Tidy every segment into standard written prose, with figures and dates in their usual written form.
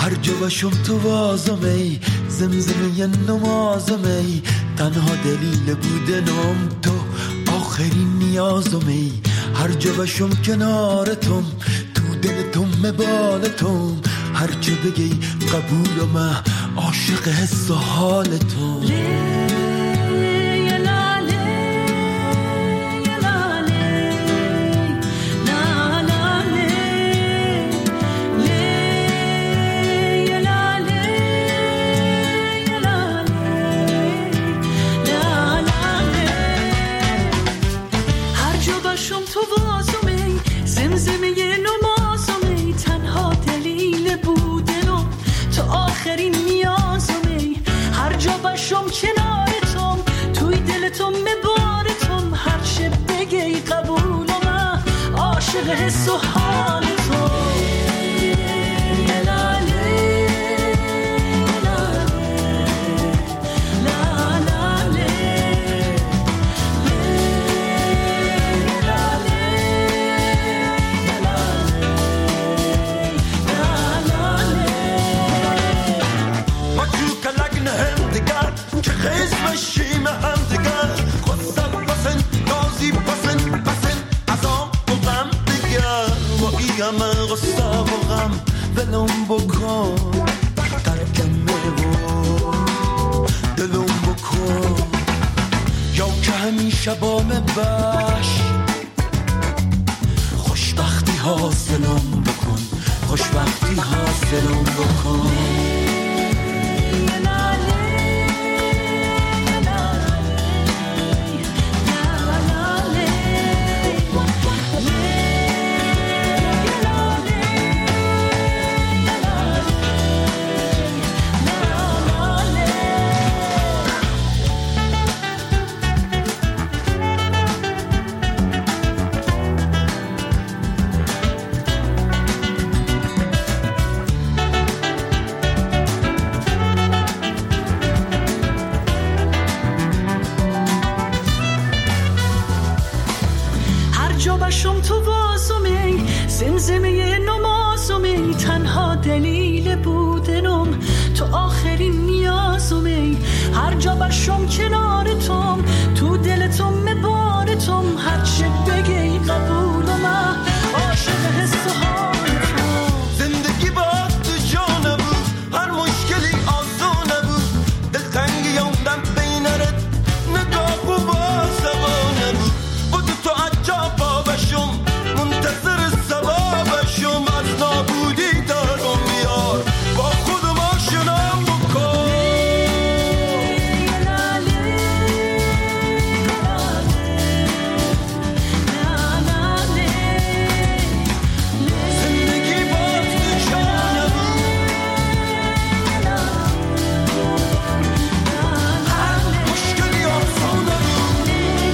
هر جا باشم تو وازم ای زمزمه نمازم ای تنها دلیل بودنم تو آخرین نیازم ای هر جا باشم کنارتم تو دلتم مبالتم هر چه بگی قبولم عاشق حس و حالتم کنارتم توی دلتم مبارتم هر چه بگی قبولم عاشق حس و حالتم همه غصه و غم ولم بکن ترکمه و دلم بکن یا که همیشه با مباش خوشبختی حاصلم بکن خوشبختی حاصلم بکن شم تو واسمی زمزمه نمازمی تنها دلیل بودنم تو آخرین نیازمی هر جا باشم کنارتم تو دلتم مبارتم هر چه بگی قبولم عاشق حس و حالتم زندگی با تو جا نبود هر مشکلی آسان نبود دلتنگی یوندم بینرت نگاه و بازوا نبود بود تو عجب منتظر ثوابشم از نابودی دارم میار با خودم آشنام بکن زندگی با تو جا نبود هر مشکلی آسان نبود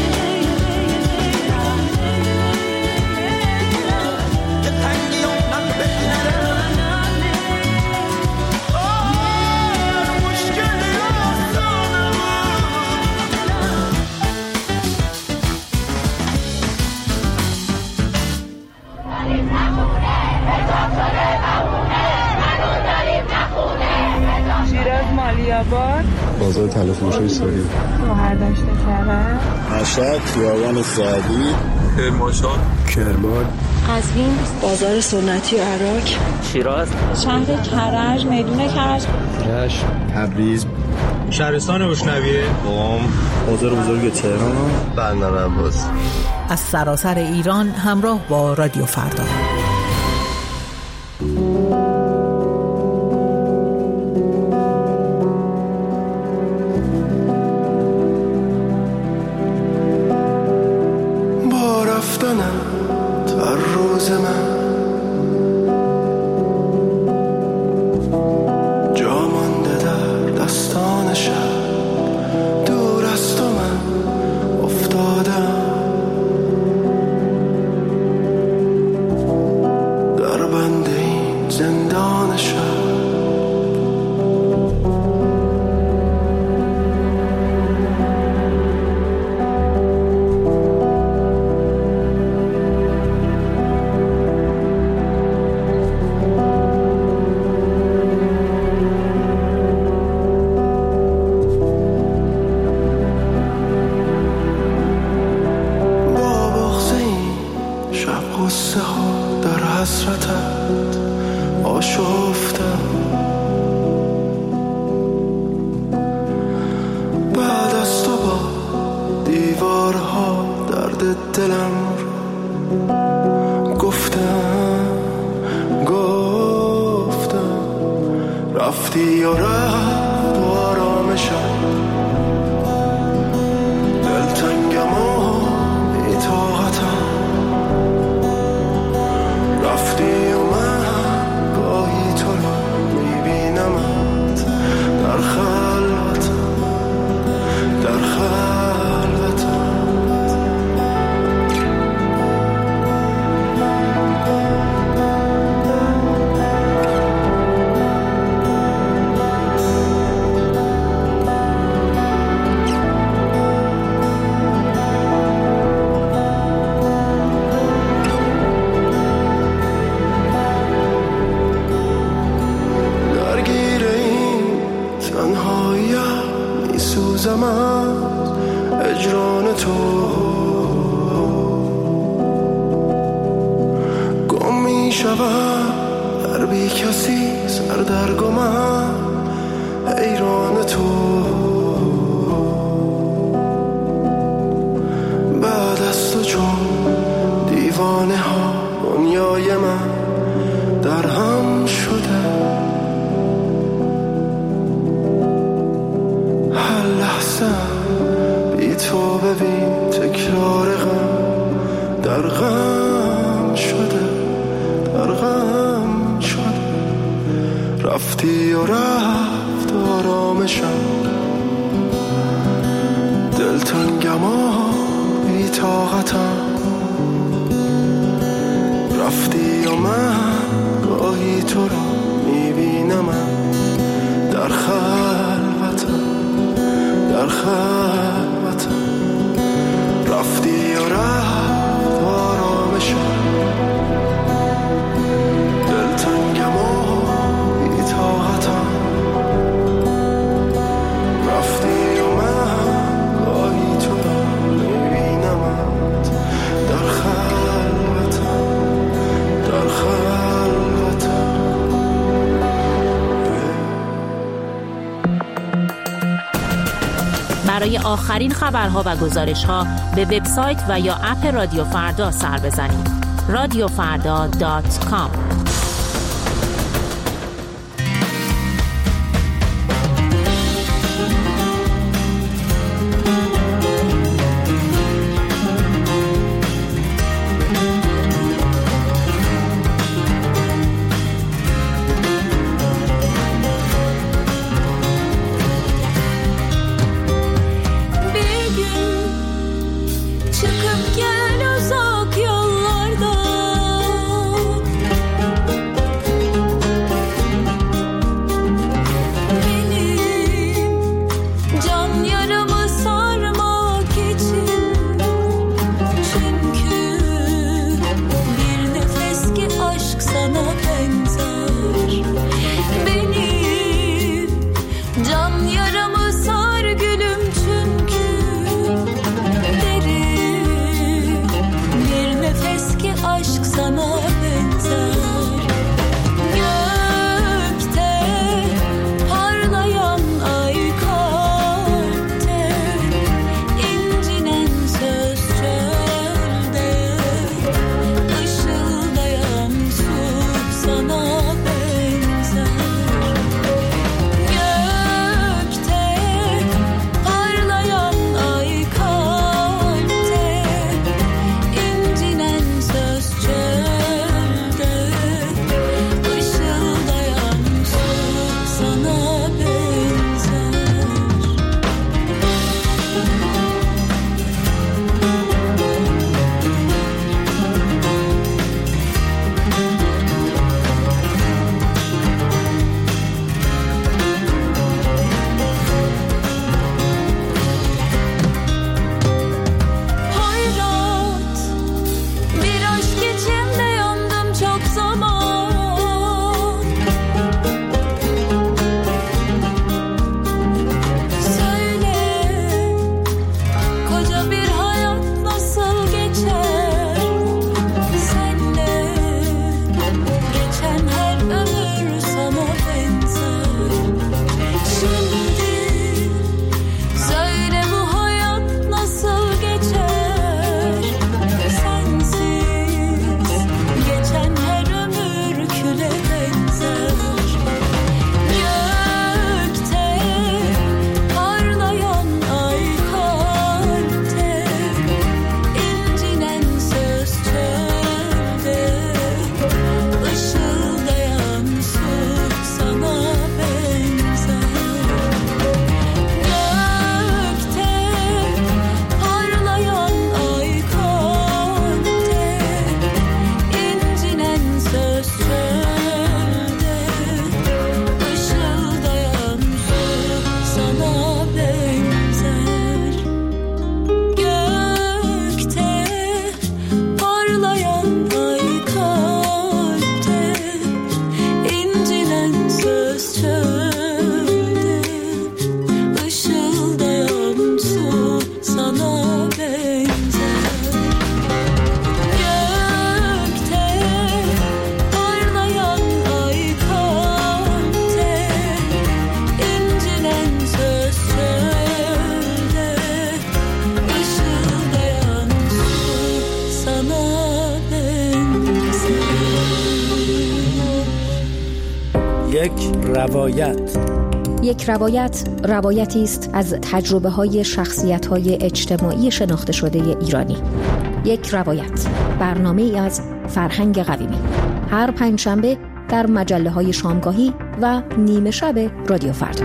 شیراز مالیاباد بازار تلفروشی ساری شهرداشت کرد مشهد خیابان سعدی کرمانشاه کرمان قزوین بازار سنتی عراق شیراز شهر کرج میدون کرج رشت تبریز شهرستان روشنویه قم بازار بزرگ تهران بندر عباس از سراسر ایران همراه با رادیو فردا با رفتنم تا روز من جا مانده در دستان شب دور از تو من افتادم رفتی و رفت و آرامشم دلتنگم و بی‌طاقتم رفتی و من گاهی تو رو میبینمت در خلوتم در خلوتم اجران تو گم می شود در بی کسی سردرگمم حیران تو بعد از تو چون دیوانه ها دنیای من در هم شده هر لحظه بی تو ببین تکرار غم در غم شده در غم شده رفتی و رفت آرامشم دلتنگم و بی طاقتم رفتی و من گاهی تو رو میبینم در خلوتم در خلوتم رفتی و رفت آرامشم دلتنگم و بی‌طاقتم رفتی و من گاهی تو را میبینمت در خلوتم در خلوتم برای آخرین خبرها و گزارش‌ها به وبسایت و یا اپ رادیو فردا سر بزنید. radiofarda.com Çıkıp gel uzak yollardan روایت. یک روایت، روایتی است از تجربه‌های شخصیت‌های اجتماعی شناخته شده ایرانی. یک روایت، برنامه‌ای از فرهنگ قویمی. هر پنجشنبه در مجله‌های شامگاهی و نیمه شب رادیو فردا.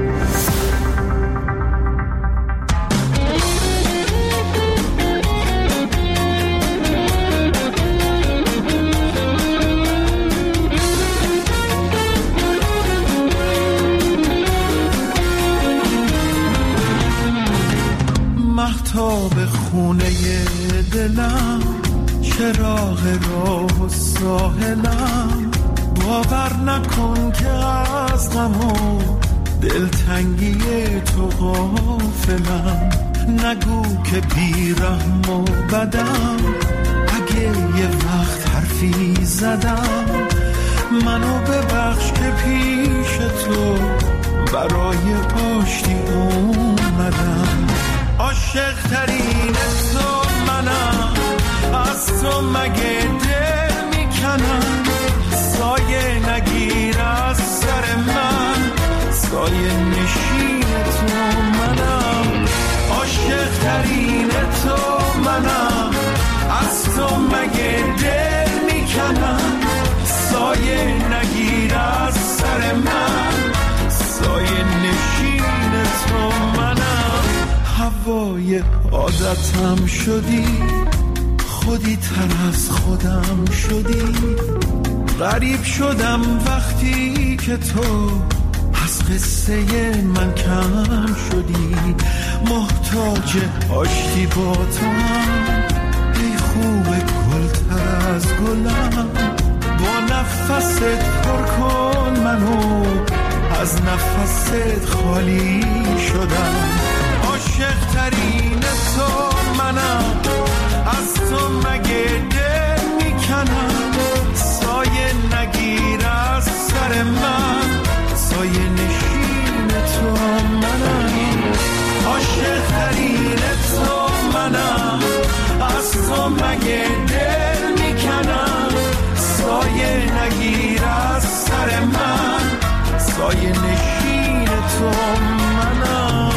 مهتاب خونه دلم، چراغ راه و ساحلم، باور نکن که از غم و دلتنگی تو غافلم. نگو که بیرحم و بدم، اگه یه وقت حرفی زدم، منو ببخش که پیش تو برای آشتی اومدم. عاشق ترین تو منم، از تو مگه دل میکنم. سایه نگیر از سر من، سایه نشین تو منم. عاشق ترین تو منم، از تو مگه دل میکنم. سایه نگیر از سر من، سایه نشین تو منم. هوای عادتم شدی، خودی تر از خودم شدی. غریب شدم وقتی که تو از قصه من کم شدی. محتاج آشتی با تو هم، ای خوب گل تر از گلم. با نفست پر کن منو، از نفست خالی شدم. عاشق ترین تو منم، از تو مگه دل میکنم. سایه نگیر از سر من، سایه نشین تو منم. عاشق ترین تو منم، از تو مگه دل میکنم. سایه نگیر از سر من، سایه نشین تو منم.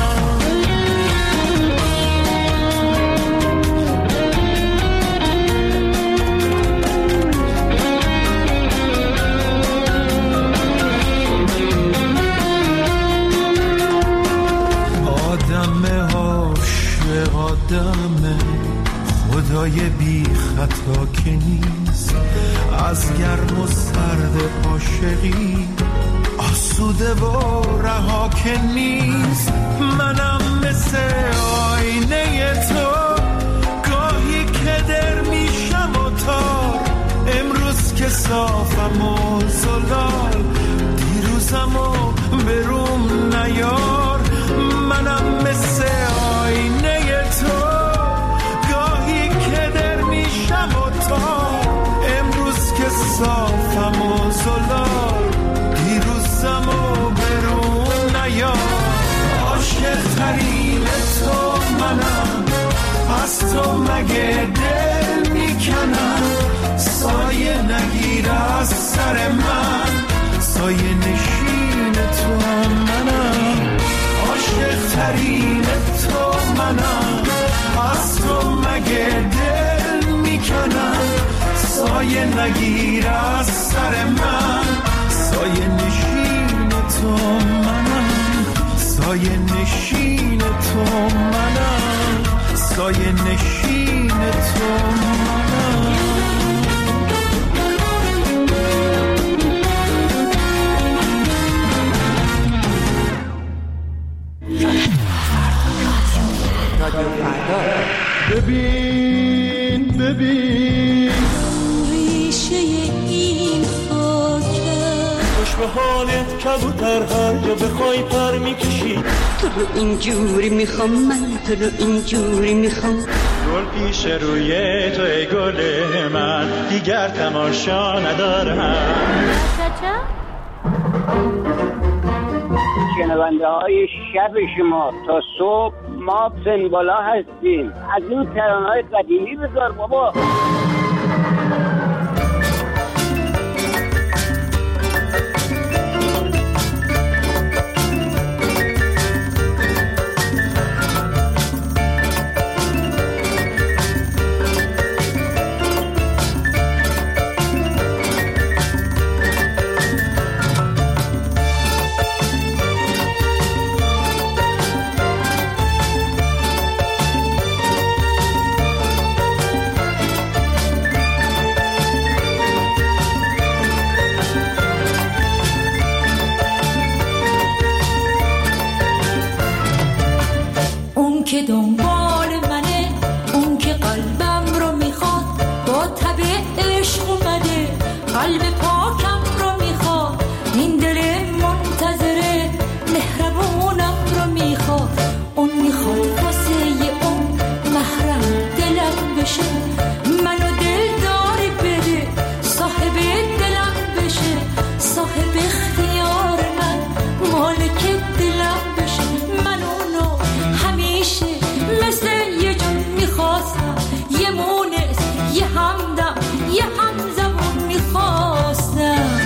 آدم خدای بی خطا که نیست، از گرم و سرد عاشقی آسوده و رها که نیست. منم مثل آینه تو، گاهی که در میشم و تار. امروز که صافم و زلال، دیروزم و بروم نیار. منم مثل آینه تو، گاهی که در میشم و تار. امروز که صافم و زلال، دیروزم و برون نیار. عاشق ترین تو منم، از تو مگه دل میکنم. سایه نگیر از سر من، سایه نشین تو منم. عاشق ترین تو منم، از تو مگه دل میکنم. سایه نگیر از سر من، سایه نشین تو منم. سایه نشین تو منم، سایه نشین تو منم. ببین ببین ریشه این خاکه، خوش به حالت کبوتر، هر جا بخوای پر میکشی. تو رو اینجوری میخوام، من تو رو اینجوری میخوام. گل پیش روی تو ای گل من، دیگر تماشا ندارم. شنونده های شب شما تا صبح ما پنبالا هستیم. از این ترانه‌های قدیمی بذار بابا. که دنبال منه، اون که قلبم رو میخواد، با تب عشق اومده، قلب پاکم رو میخواد، این دل منتظره، مهربونم رو میخواد. اون میخواد واسه اون محرم دلم بشه، منو دلداری بده، صاحب دلم بشه، صاحب اختیار من، مالک دلم بشه. من اونو همیشه مثل یه جون میخواستم، یه مونس، یه همدم، یه همزبون میخواستم.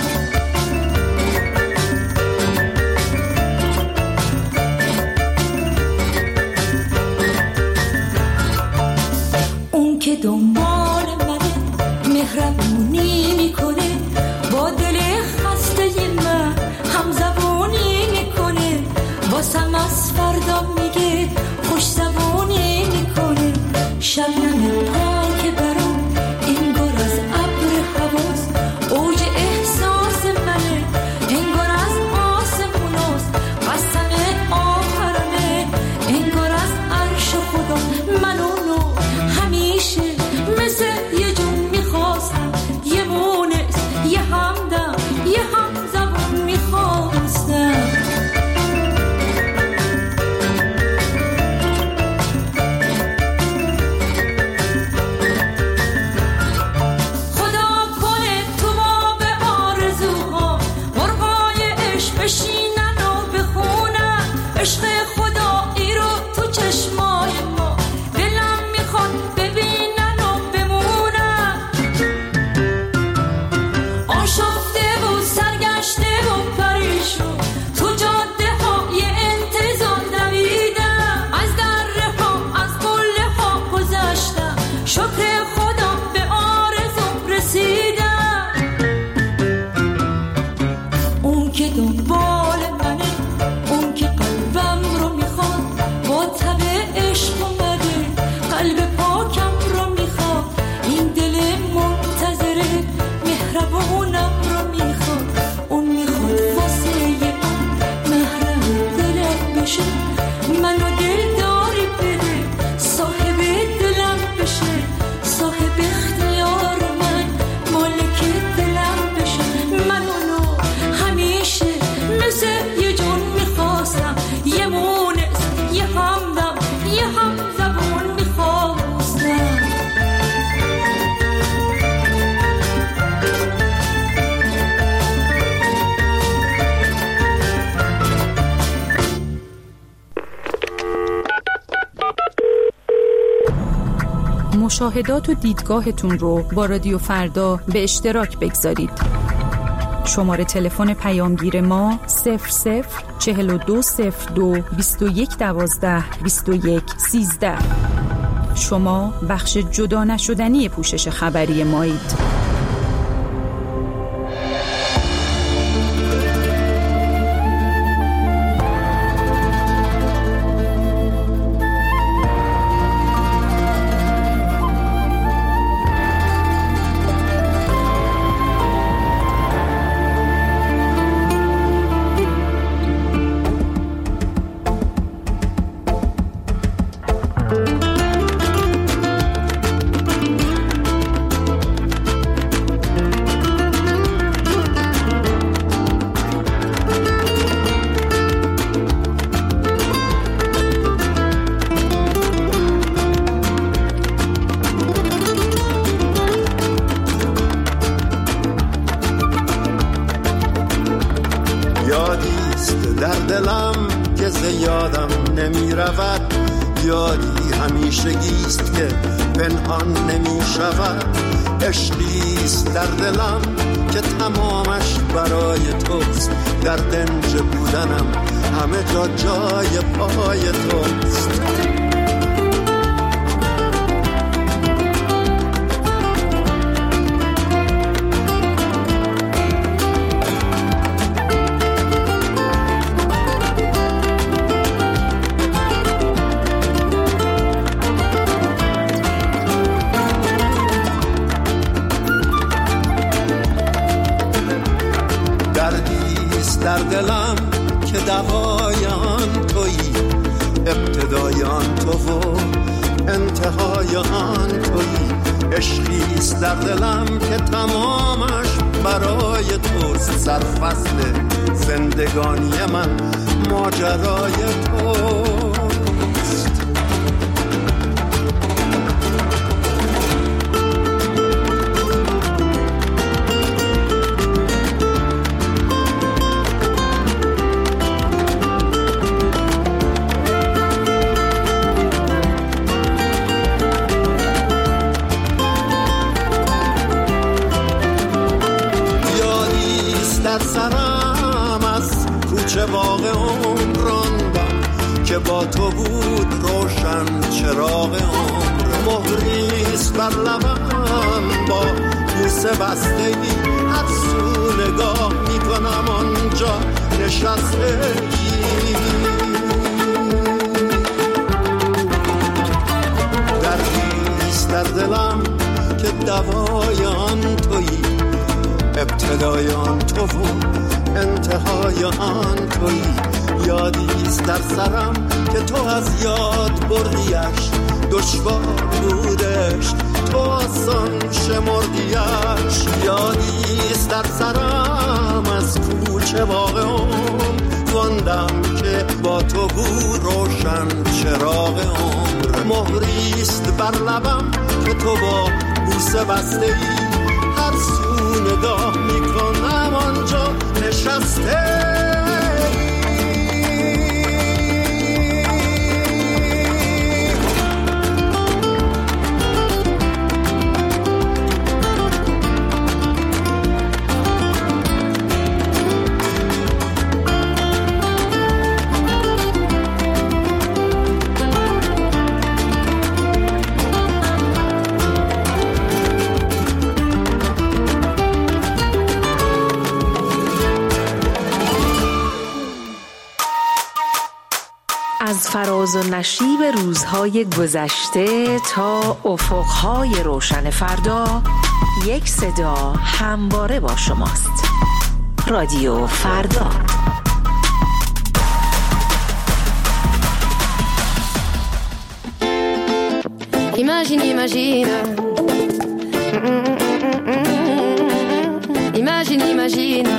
اون که دنبال منه، مهربونی میکنه، با دل خسته من همزبونی میکنه، واسم از فردا میگه، خوش زبونی میکنه. شبنم پاک برام انگار از ابر حواس، اوج احساس منه، انگار از آسموناست، قسم آخرمه، انگار از عرش خدا. من اونو همیشه مثل یه جون میخواستم، یه مونس، یه همدم، یه همزبون میخواستم. عشق خدایی رو تو چشمای ما، دلم میخواد ببینن و بمونن، آشفته و سرگشته و پریشون، تو جاده های انتظار دویدم، از دره ها از قله ها گذشتم، شکر خدا به آرزوم رسیدم. اون که دنبال منه، اون که قلبم رو میخواد، با تب عشق اومده، قلب پاکم رو میخواد، این دل منتظره، مهربونم رو میخواد. اون میخواد واسه من محرم دلم بشه، منو دلداری بده، صاحب دلم بشه، صاحب اختیار من، مالک دلم بشه. من اونو همیشه مثل یه جون میخواستم، یه مونس، یه همدم، یه همزبون میخواستم. مشاهدات و دیدگاهتون رو با رادیو فردا به اشتراک بگذارید. شماره تلفن پیامگیر ما 004202 2112 2113. شما بخش جدا نشدنی پوشش خبری مایید. یادی همیشگیست که پنهان نمی شود، عشقیست در دلم که تمامش برای توست، در دنج بودنم همه جا جای پای توست. در دلم که دوای آن تویی، ابتدای آن تو و انتهای آن تویی. عشقیست در دلم که تمامش برای توست. سرفصل زندگانی من ماجرای توست. چه باغ عمر راندم که با تو بود روشن چراغ عمر. مهریست بر لبم با بوسه بستگی، هر سو نگاه میکنم آنجا نشستگی. دردیست در دلم که دوای آن تویی. ابتدای آن تو و انتهای آن تویی. یادیست در سرم که تو از یاد بردیش. دشوار بودش تو آسان شمردیش. یادیست در سرم از کوچه باغ عمر خواندم که با تو بود روشن چراغ عمر. مهریست بر لبم که تو با بوسه بسته‌ای. هر سو نگاه میکنم آنجا نشسته. از فراز و نشیب روزهای گذشته تا افقهای روشن فردا، یک صدا همواره با شماست. رادیو فردا. Imagine, imagine. Imagine, imagine.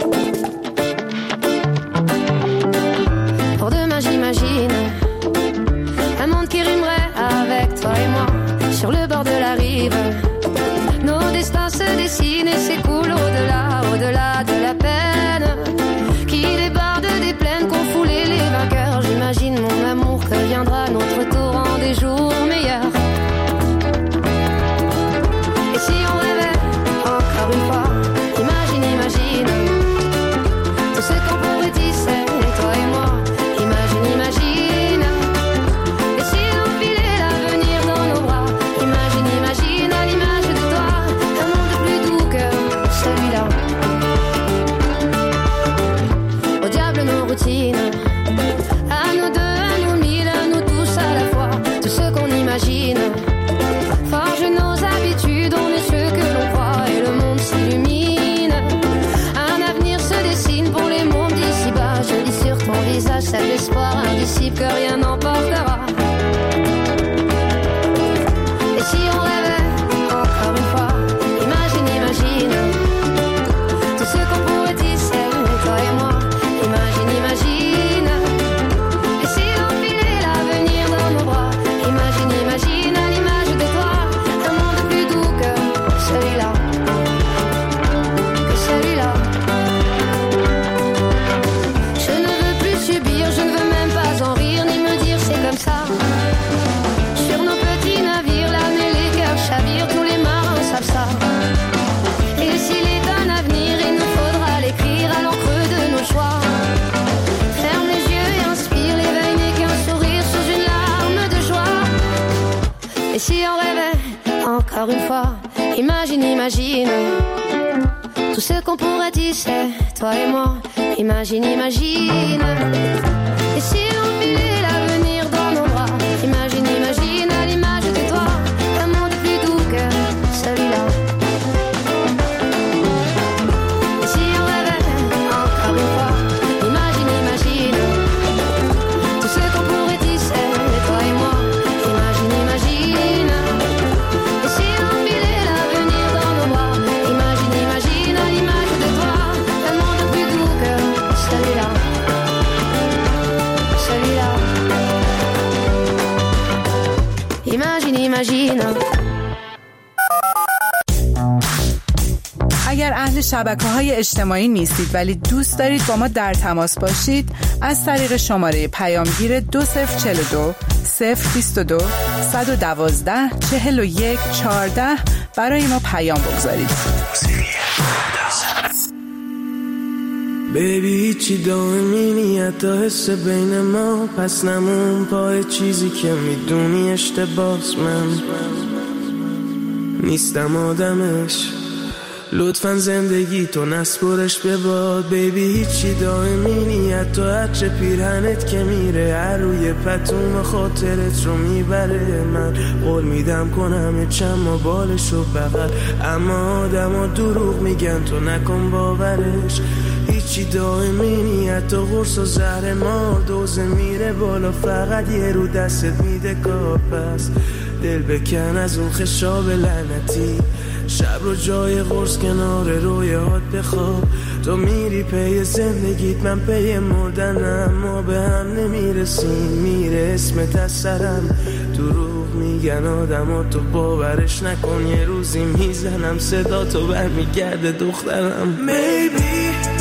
Pour demain j'imagine un monde qui rimerait avec toi et moi sur le bord de la rive. Nos destins se dessinent et s'écoulent au-delà, au-delà de la peine qui déborde des plaines qu'ont foulé les vainqueurs. J'imagine mon amour que viendra notre tour en des jours meilleurs. Et si on rêvait encore une fois, imagine, imagine tout ce qu'on pourrait tisser, toi et moi. Imagine, imagine. Et si on filait l'avenir dans nos bras, imagine, imagine à l'image de toi un monde plus doux que celui-là. Au diable nos routines, à nous deux, à nous mille, à nous tous à la fois. Tout ce qu'on imagine forge nos habitudes, on est ceux que l'on croit et le monde s'illumine. Un avenir se dessine pour les mondes d'ici-bas. Je lis sur ton visage cet espoir indicible que rien n'emportera. Et si on rêvait encore une fois, imagine, imagine tout ce qu'on pourrait tisser, toi et moi. Imagine, imagine. Et si on filait l'avenir dans nos bras, imagine, imagine à l'image de toi un monde plus doux que celui-là, que celui-là. Je ne veux plus subir, je ne veux même pas en rire ni me dire c'est comme ça. Sur nos petits navires, l'âme et les cœurs chavirent, tous les marins savent ça. Et s'il est un avenir, il nous faudra l'écrire à l'encre de nos choix. Ferme les yeux et inspire, l'éveil n'est qu'un sourire sous une larme de joie. Et si on rêvait encore une fois, imagine, imagine tout ce qu'on pourrait tisser, toi et moi. Imagine, imagine. Et si on filait l'avenir dans nos bras, imagine, imagine à l'image de toi un monde plus doux que celui-là. Et si on rêvait encore une fois, imagine, imagine tout ce qu'on pourrait tisser. t'imagines. اگر اهل شبکه‌های اجتماعی نیستید ولی دوست دارید با ما در تماس باشید، از طریق شماره پیامگیر 2042 022 112 41 14 برای ما پیام بگذارید. بیبی هیچی دائمی نیت حس بین ما، پس نمون پای چیزی که میدونی اشتباس. من نیستم آدمش، لطفاً زندگی تو نسپرش به باد. بیبی هیچی دائمی نیت تو هرچه پیرهنت که میره هر روی پتوم خاطرت رو میبره. من قول میدم کنم چما بالشو بغل، اما آدم ها دروغ میگن تو نکن باورش. هیچی دائمی نیت تو قرص و زهر مار، دوزه میره بالا فقط یه رو دستت میده کار. پس دل بکن از اون خشاب لعنتی، شب رو جای قرص کنار رویات بخواب. تو میری پی زندگیت من پی مردنم، ما به هم نمیرسیم میره اسمت از سرم. دروغ میگن آدم ها تو باورش نکن، یه روزی میزنم صدا تو برمیگرده دخترم. Maybe